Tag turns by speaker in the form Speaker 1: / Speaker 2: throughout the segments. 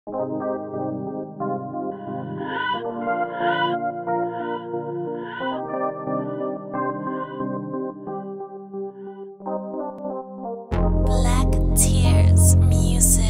Speaker 1: Black Tears Music.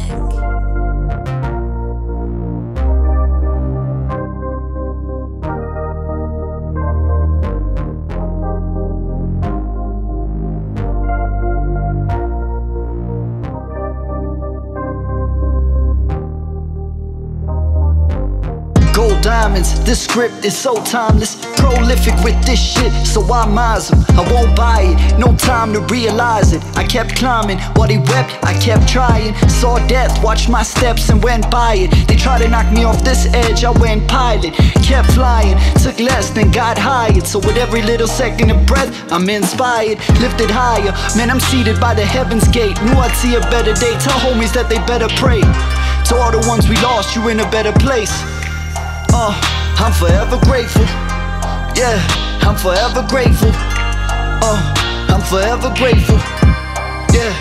Speaker 2: Gold diamonds, this script is so timeless. Prolific with this shit, so I mize them. I won't buy it, no time to realize it. I kept climbing, while he wept, I kept trying. Saw death, watched my steps and went by it. They tried to knock me off this edge, I went pilot. Kept flying, took less than got hired. So with every little second of breath, I'm inspired. Lifted higher, man, I'm seated by the heaven's gate. Knew I'd see a better day, tell homies that they better pray. To all the ones we lost, you're in a better place. I'm forever grateful. Yeah, I'm forever grateful. I'm forever grateful. Yeah.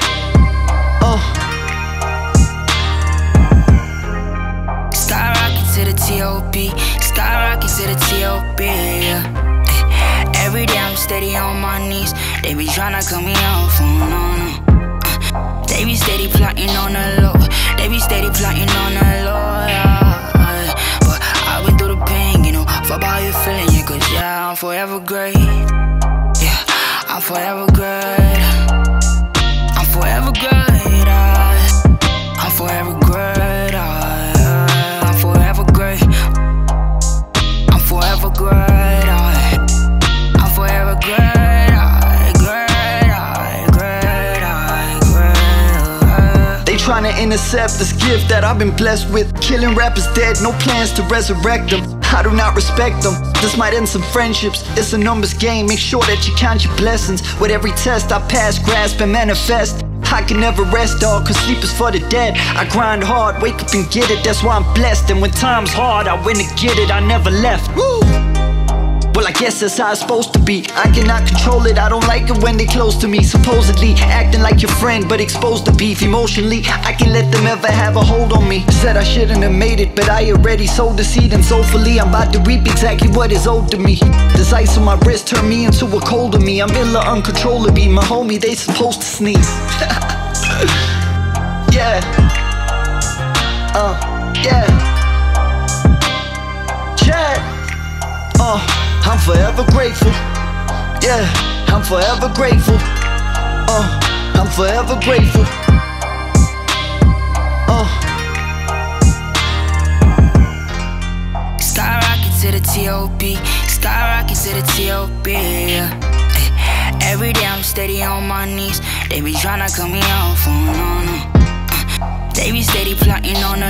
Speaker 3: Skyrocket to the T.O.P. Skyrocket to the T.O.P. Yeah. Every day I'm steady on my knees. They be tryna cut me off. No. They be steady plotting on the low. They be steady plotting on the low. Yeah. Fuck how you feeling, yeah, cause yeah, I'm forever great. Yeah, I'm forever great. I'm forever great. I'm forever great. I'm forever great. I'm forever great. I'm forever great.
Speaker 2: They tryna intercept this gift that I've been blessed with. Killing rappers dead, no plans to resurrect them. I do not respect them, this might end some friendships. It's a numbers game, make sure that you count your blessings. With every test I pass, grasp and manifest. I can never rest, dog, cause sleep is for the dead. I grind hard, wake up and get it, that's why I'm blessed. And when time's hard, I win to get it, I never left. Woo! Well, I guess that's how it's supposed to be. I cannot control it, I don't like it when they close to me. Supposedly, acting like your friend, but exposed to beef. Emotionally, I can let them ever have a hold on me. Said I shouldn't have made it, but I already sowed the seed. And soulfully, I'm about to reap exactly what is owed to me. This ice on my wrist turned me into a colder me. I'm illa uncontrollably, my homie, they supposed to sneeze. Yeah. Yeah. Chad. I'm forever grateful. Yeah, I'm forever grateful. I'm forever grateful.
Speaker 3: Skyrocket to the T.O.P. Skyrocket to the T.O.P. Yeah. Every day I'm steady on my knees. They be tryna cut me off. No. They be steady plotting on